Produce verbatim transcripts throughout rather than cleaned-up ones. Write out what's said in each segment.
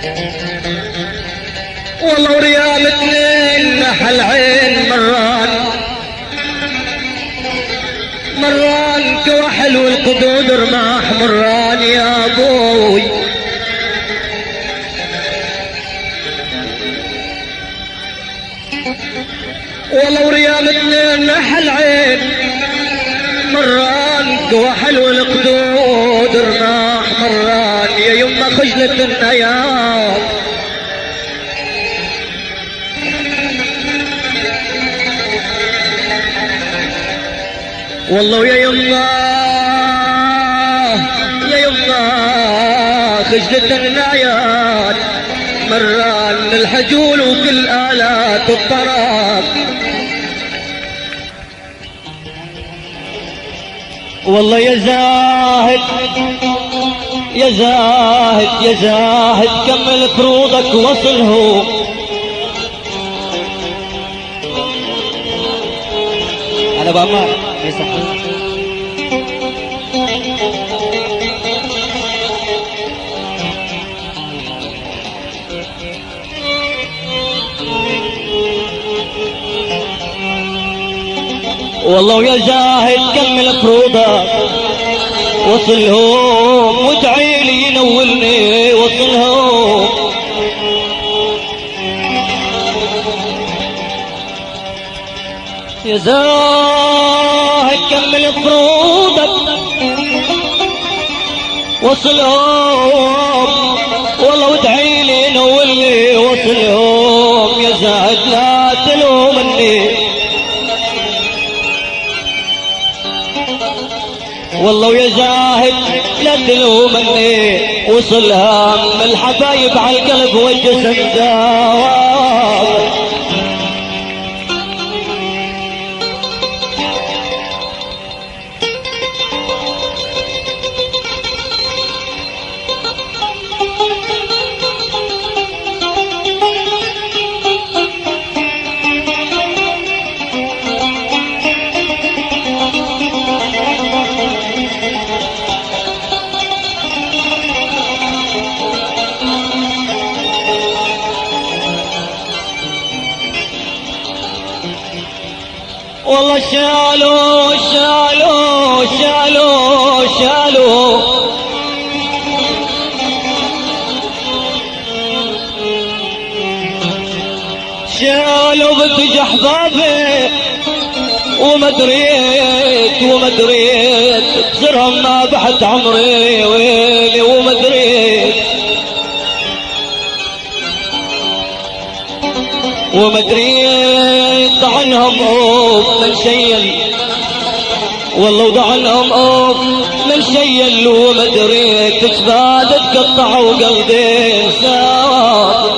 والله وريال اثنين نحل عين مران مران كوحل والقدود رماح مران يا ابوي. والله وريال اثنين نحل عين مران كوحل والقدود رماح مران يا يما خجلة النيام. والله يا يما يا يما خجلة النعيات مران الحجول وكل آلات الطراب. والله يا زاهد يا زاهد يا زاهد كمل فروضك وصله. أنا بأمر والله يا زاهد كمل فروضك وصلهم وادعي لي ينولني وصلهم. يا زاهد كمل فروضك وصلهم والله وادعي لي ينولني وصلهم. يا زاهد لا تلومني والله يا زاهد لا تلومني وصلها من الحبايب على القلب والجسم داوم. والله شالوا شالوا شالوا شالوا شالوا بنت احبابي وما دريت وما دريت بزرهم ما بحت عمري ويلي وما دريت وما دريت عنهم اوف من شيل والله وضعنهم اوف من شيل وما دريت تتبادت قطعوا قلبي سوا.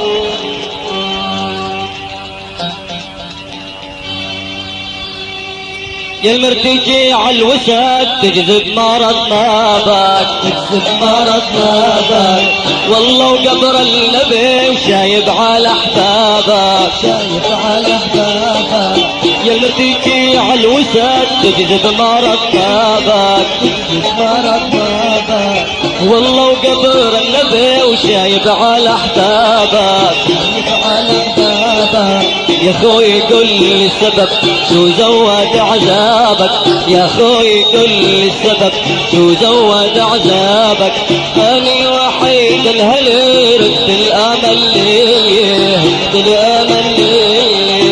يا المرتجي على الوساد تجذب مرض ما باك تجذب مرض ما باك والله وقبر النبي وشايب على احبابك شايب على احبابك. يا المرتجي على الوساد تجذب مرض ما باك تجذب مرض ما باك والله وقبر النبي وشايب على احبابك شايب على احبابك. يا خوي قل لي السبب شو زود عذابك يا خوي قل لي السبب شو زود عذابك. أنا وحيد الهل رد الأمل لي رد الأمل لي.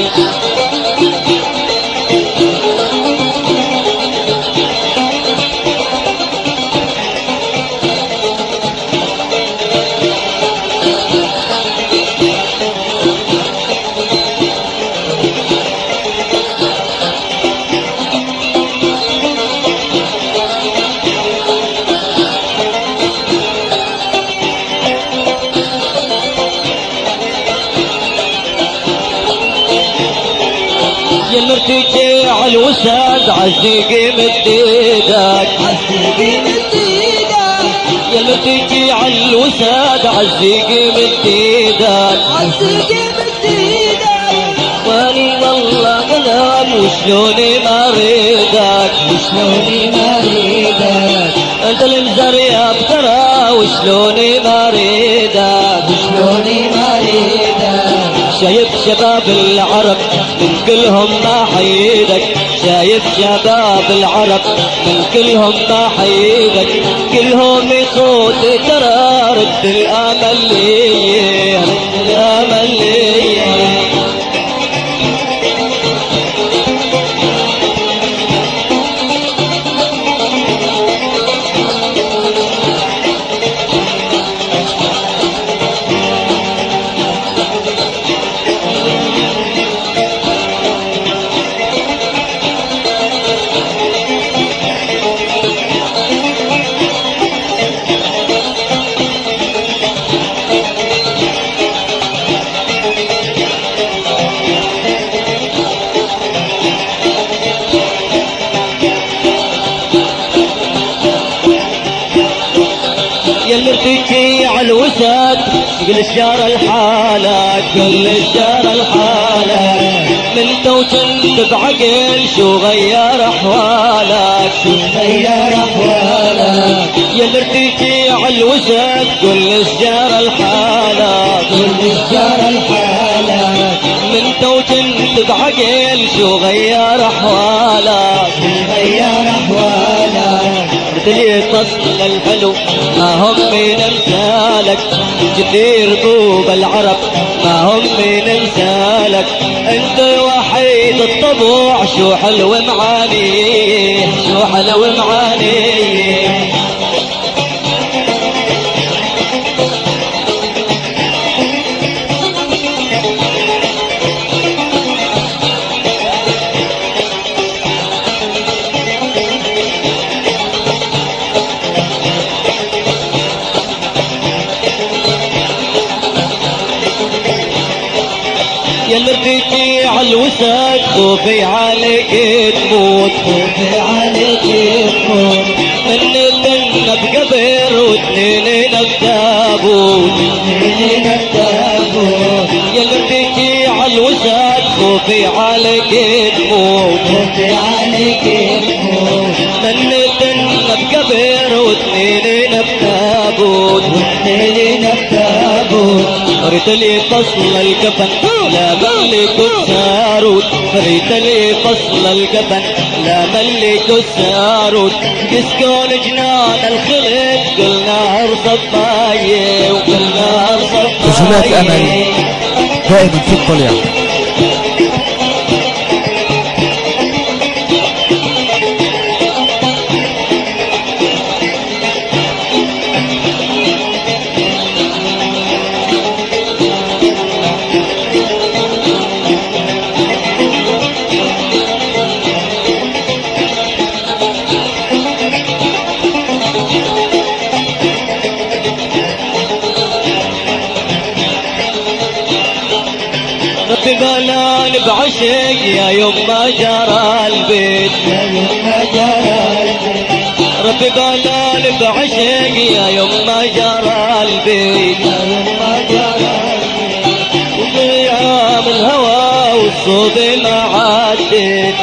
يا المرتجي على الوساد عزيقي مد ايدك عزيقي مد ايدك. يا المرتجي على الوساد عزيقي مد ايدك عزيقي مد ايدك. واني والله انام وشلوني ما اريدك وشلوني ما اريدك. انت المزر يا بترى وشلوني ما اريدك وشلوني ما اريدك شايف شباب العرب من كلهم ما حيدك شايف شباب العرب من كلهم ما حيدك كلهم يصوت ترى رد الامل لي رد الامل لي يلي ارتجي على الوساد قل الشار الحالك قل الشار الحالك من تو كنت بعقل شو غير احوالك شو غير احوالك يلي ارتجي على الوساد قل الشار الحالك قل الشار الحالك من تو كنت بعقل شو غير احوالك شو غير احوالك بدلي فصل الحلو ما هم من امثالك كثير طوب العرب ما هم من امثالك انت وحيد الطبوع شو حلو معاني شو حلو معاني يلي ارتجي على الوساد خوفي عليك تموت خوفي عليك تموت من الدنيا بقبر واثنين بتابوت اثنين بتابوت يلي ارتجي على الوساد خوفي عليك تموت خوفي عليك تموت من الدنيا بقبر واثنين بتابوت واثنين بتابوت ريت لي فصل الكفن لا ملك الساروت ريت لي فصل الكفن لا ملك الساروت يسكن جنان الخلد قلنا ارصد بايه وقلنا ارصد رسومات امل دائما في الطليع. ربي بلان بعشق يا يوم ما جرى البيت يا يوم ما جرى البيت ربي بلان بعشق يا يوم ما جرى البيت يا يوم ما جرى البيت وضيام الهوى والصوت ما عدت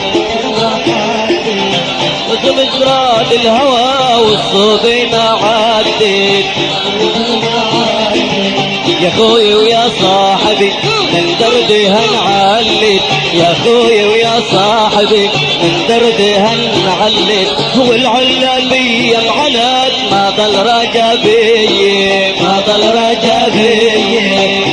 وزمجرات الهوى والصوت ما عدت يا خوي ويا صاحبي من دردها نعلت يا خوي ويا صاحبي من دردها نعلت هو العلبية معلت ما ضل رجبي ما ضل رجبي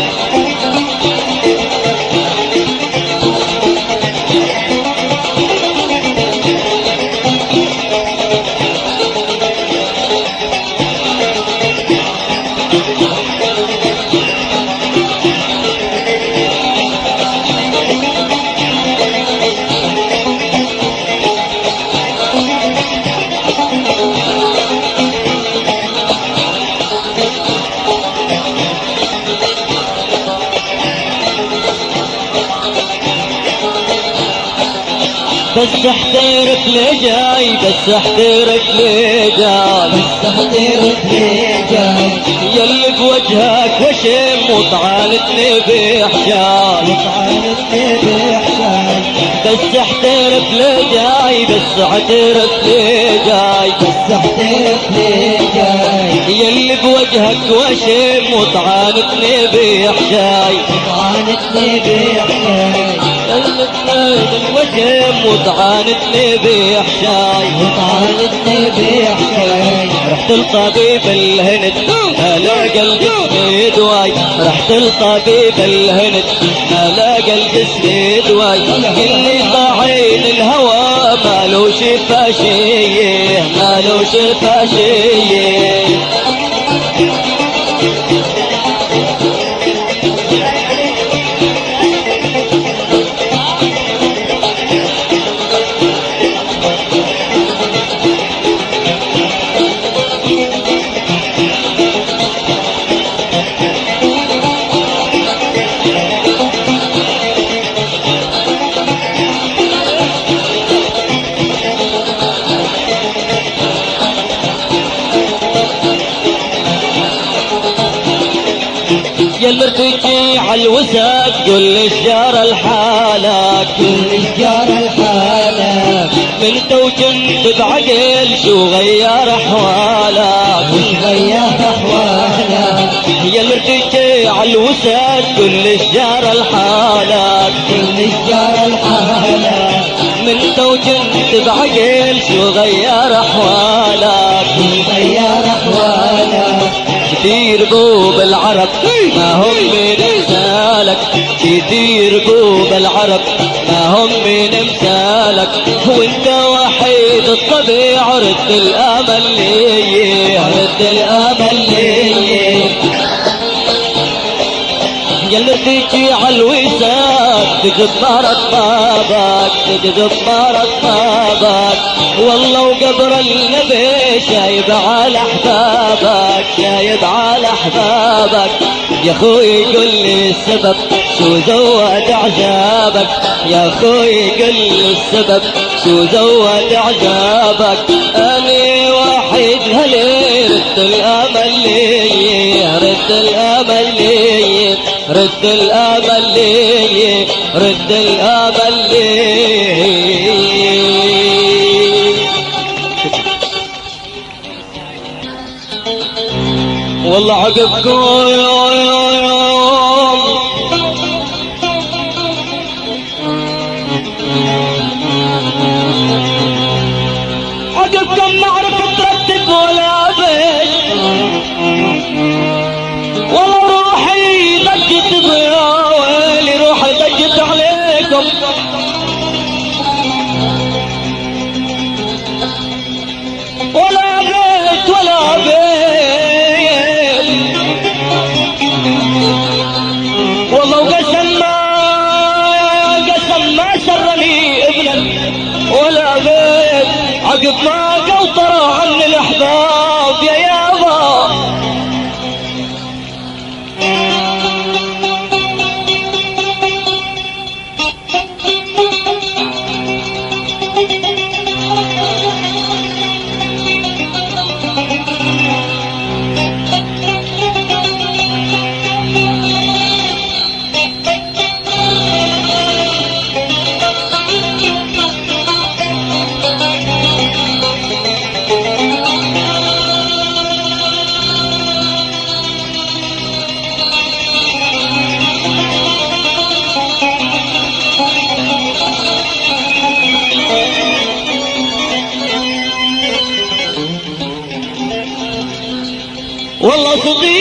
بس احترف لي جاي بس احترف لي جاي بس احترف لي جاي يلي بوجهك وشم وطعنتني بحجاج وطعنتني بحجاج بس احترف لي جاي بس احترف لي جاي بس احترف لي جاي يلي بوجهك وشم وطعانتني بحشاي طعانتني بحشاي الوجم وطعانتني بحشاي وطعانتني بحشاي رحت الطبيب الهند ما لاقى الجسم دواي رحت الطبيب الهند ما لاقى الجسم دواي كني طاعين الهوى ما له شفا شي ما له شفا شي يا المرتجي عالوساد قل الشجار الحالك كل الشجار الحالك من توجنت بعقل شو غير احوالك غير احوالك يا المرتجي عالوساد قل الشجار الحالك كل الشجار الحالك من توجنت بعقل شو غير احوالك غير احوالك كثير بوب العرب ما هم من امثالك كثير بوب العرب ما هم من امثالك وانت وحيد الطبيعة رد الامل لي رد الامل لي يا اللي تيجي عالوساد تجد مرض بابك تجد مرض بابك والله وقبر النبي شايب على احبابك شايب على احبابك يا اخوي قل لي السبب شو زود عذابك يا اخوي قل لي السبب شو زود عذابك اني واحد هلي رد الامل لي رد الامل لي رد الامل لي رد الامل لي والله عقبكم عقبكم ما عرفت ترتب ولا بيت والله روحي ضجت بيا ويلي روحي ضجت عليكم ولا بيت ولا بيت والله وقسم ما قسم ما سرني ابنا ولا بيت عقب ما قوطر عني الاحباب يا يابا والله صديق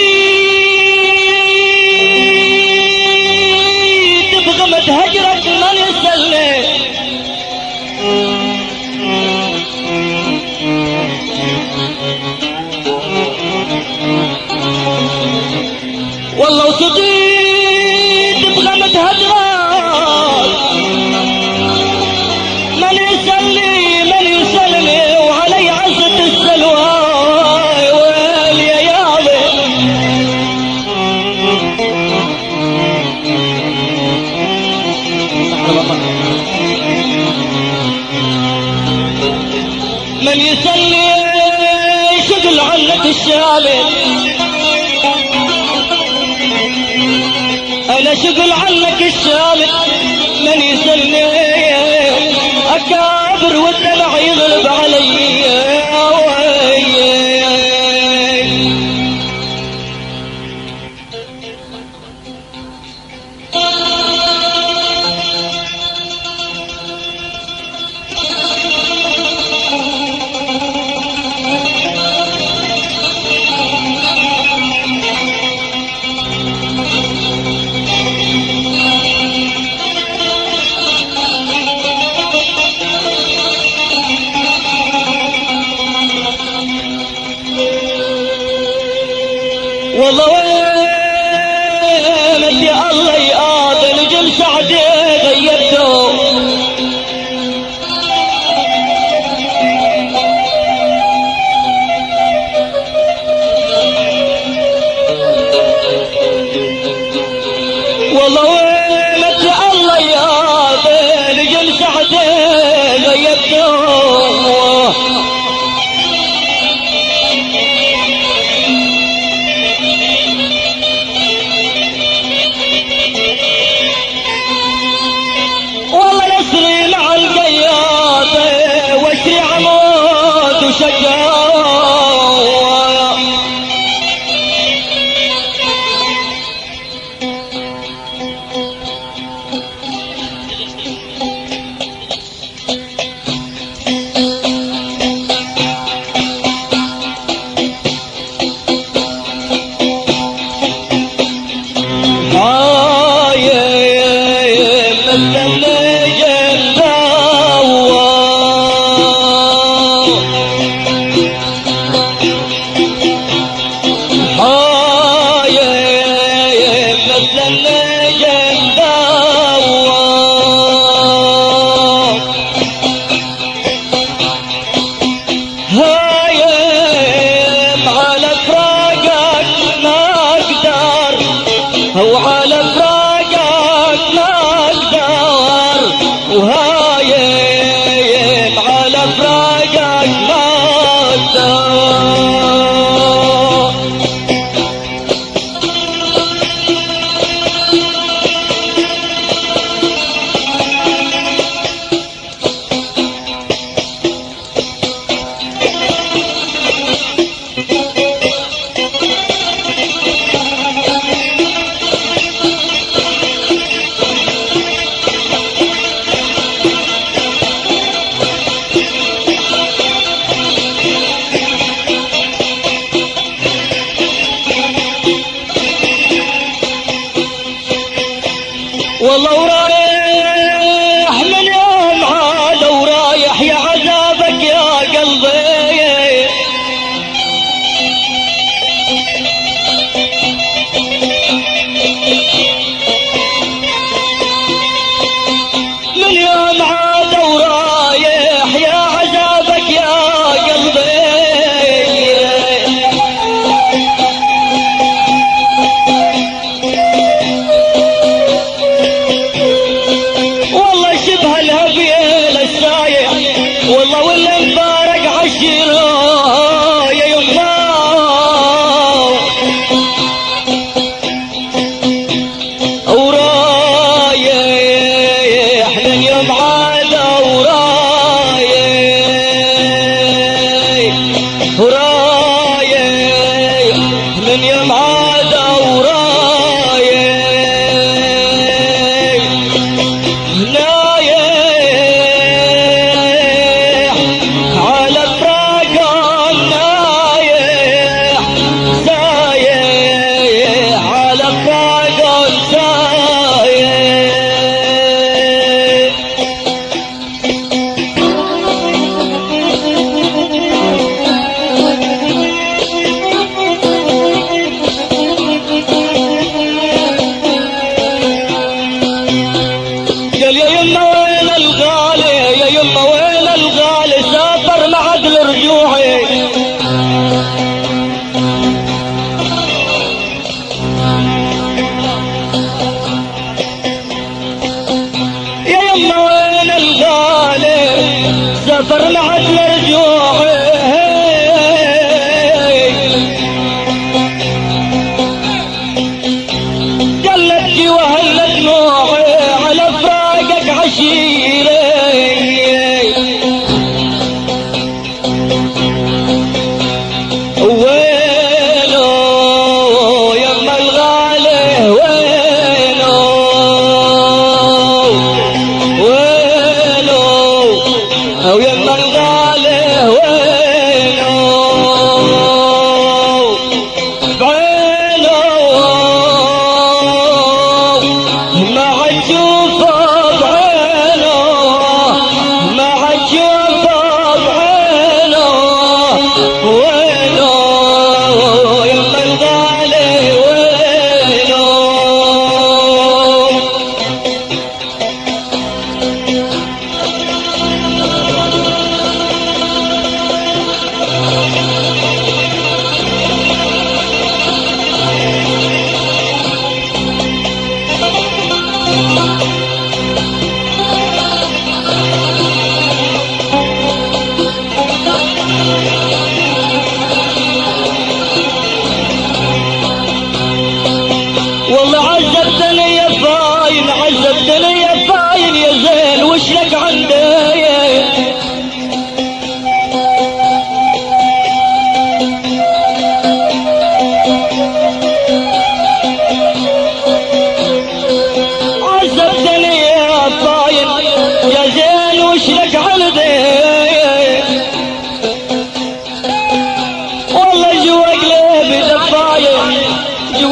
بغمد هجرك من يسلي والله صديق بغمد هجرك من يسلي من يسلمي وعلي عزة السلوى من يسلي شغل عنك الشامل انا شغل عنك الشامل من يسلي اكابر والدمع يغلب علي والله وينك يا الله يا نجم سعدي غيبته والله وينك يا الله يا نجم سعدي غيبته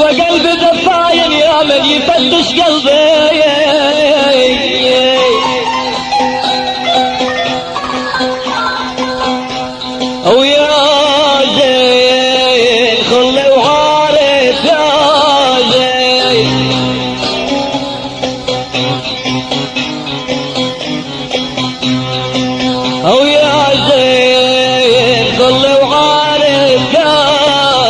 وقلبي دفاين يا من يفتش قلبي. ويا زين خلي وعارف يا زين. ويا زين خلي وعارف يا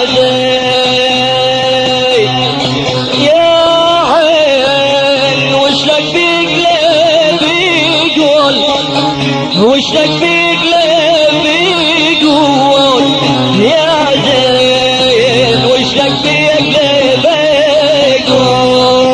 زين. يا عين وشلك في قلبي يقول، وشلك في قلبي يقول يا زين، وشلك في قلبي يقول.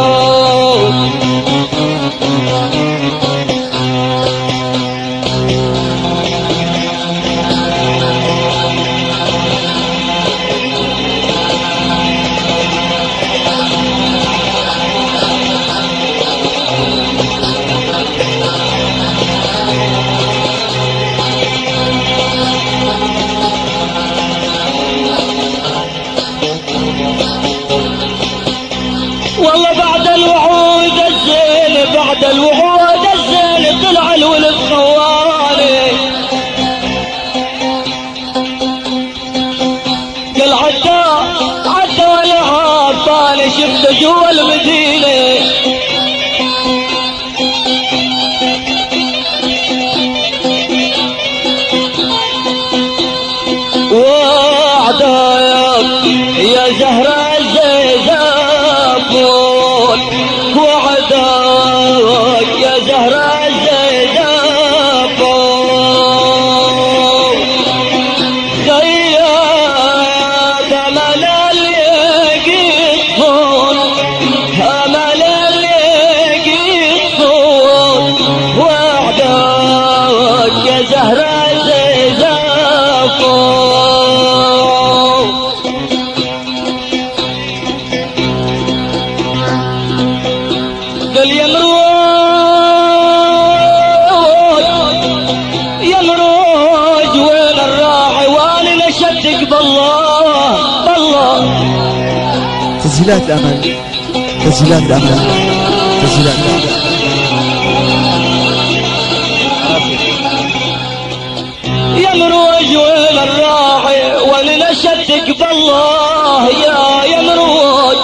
والله بعد الوعود الزين، بعد الوعود الزين طلع الولد خوالي. قال عدى عدى ولا عارفاني شفته جوا المدينة. وعداك يا زهرة الزيزابون، وعداك يا زهرة الزيزابون. خيات امل اللي يقطفون، امل اللي يقطفون. وعداك يا زهرة الزيزابون. قال يا مروج يا مروج وين الراعي وانا نشدك بالله بالله. تسجيلات امل، تسجيلات امل، تسجيلات امل. يا مروج وين الراعي وانا نشدك بالله يا يا مروج.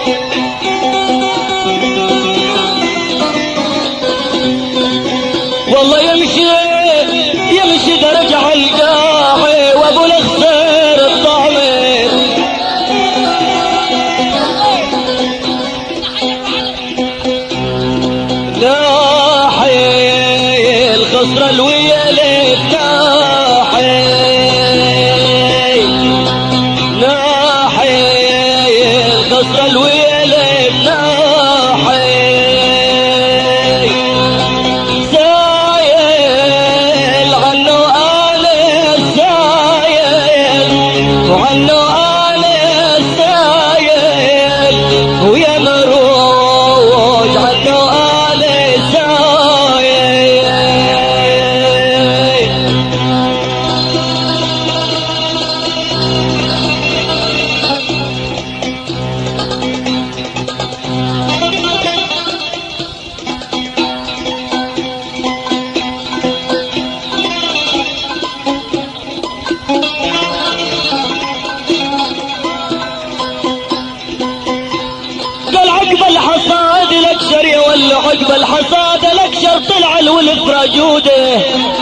والله يمشي يمشي درجة القاعي وابو الخسر الطامر. ناحي الخسر الويل ناحي، ناحي الخسر الويل ناحي. وعنو انا السايل ويا مروج عنو انا السايل. عقب الحصاد الاكشر يا ولا عقب الحصاد الاكشر طلع الولد براجوده.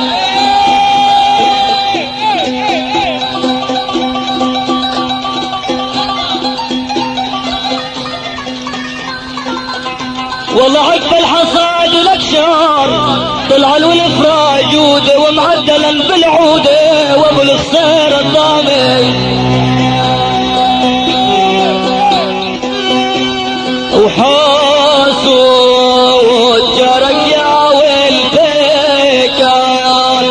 والله عقب الحصاد الاكشر طلع الولد براجوده ومعدلا بالعوده وابو الخسير الضامي. وحاسود جرك يا والبكار،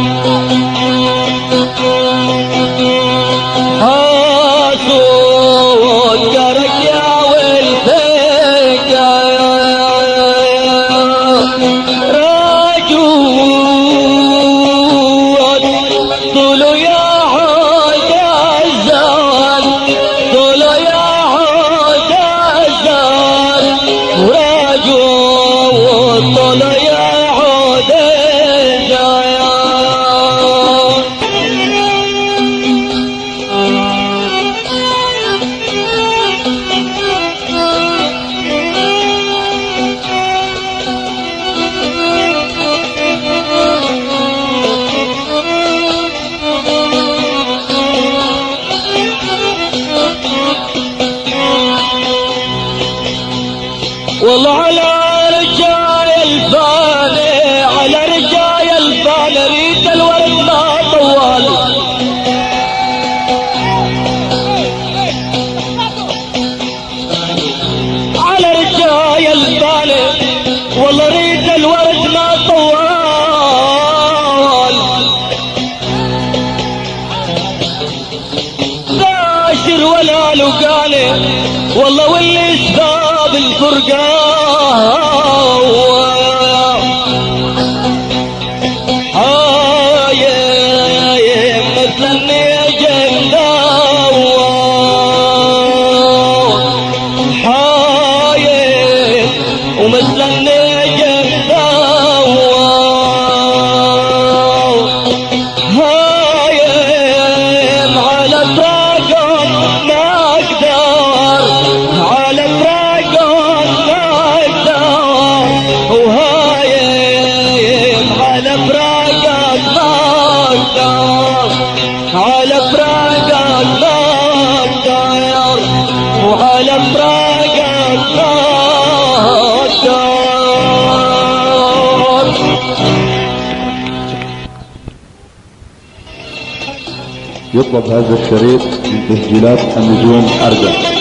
حاسود جرك يا والبكار. راجود طولوا يا عود الزمان. والله على رجاي الفاني على رجاي الفاني ريت الورد ما طوال على رجاي الفاني والله ريت الورد ما طوال باشر ولا لقاني والله واللي اسباب الفرقان هاي مثل النجم داوى هاي ومثل النجم داوى هاي على طاقم ما اقدر على طاقم ما اقدر وهايم على فراقك ما اقدر على فراقك ما اقدر وعلى فراقك ما اقدر. يطلب هذا الشريط من تسجيلات النجوم أرجع.